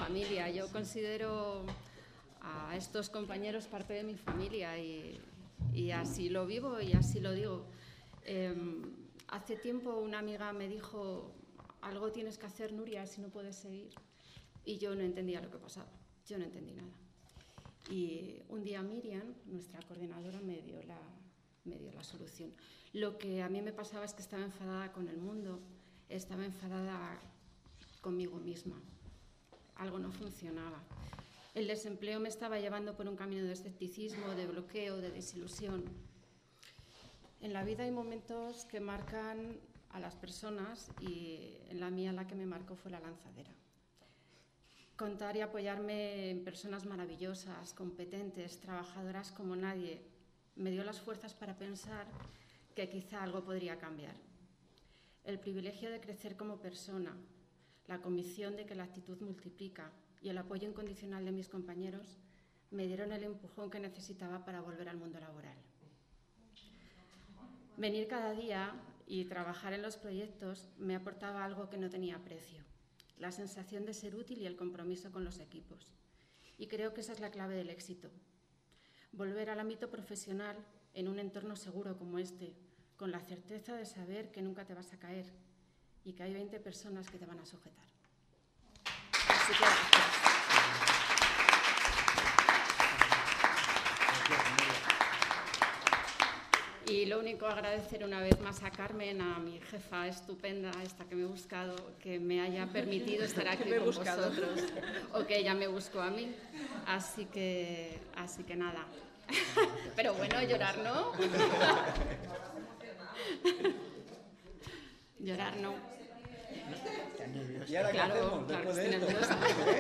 familia. Yo considero a estos compañeros parte de mi familia y así lo vivo y así lo digo. Hace tiempo una amiga me dijo: algo tienes que hacer, Nuria, si no puedes seguir. Y yo no entendía lo que pasaba, yo no entendí nada. Y un día Miriam, nuestra coordinadora, me dio la solución. Lo que a mí me pasaba es que estaba enfadada con el mundo, estaba enfadada conmigo misma. Algo no funcionaba. El desempleo me estaba llevando por un camino de escepticismo, de bloqueo, de desilusión. En la vida hay momentos que marcan a las personas y en la mía la que me marcó fue la lanzadera. Contar y apoyarme en personas maravillosas, competentes, trabajadoras como nadie, me dio las fuerzas para pensar que quizá algo podría cambiar. El privilegio de crecer como persona, la convicción de que la actitud multiplica y el apoyo incondicional de mis compañeros me dieron el empujón que necesitaba para volver al mundo laboral. Venir cada día y trabajar en los proyectos me aportaba algo que no tenía precio: la sensación de ser útil y el compromiso con los equipos. Y creo que esa es la clave del éxito. Volver al ámbito profesional en un entorno seguro como este, con la certeza de saber que nunca te vas a caer y que hay 20 personas que te van a sujetar. Así que gracias. Y lo único, agradecer una vez más a Carmen, a mi jefa estupenda, esta que me he buscado, que me haya permitido estar aquí con vosotros, o que ella me buscó a mí. Así que nada. Pero bueno, llorar no. Llorar no. ¿Y ahora qué hacemos? Claro, estoy nerviosa.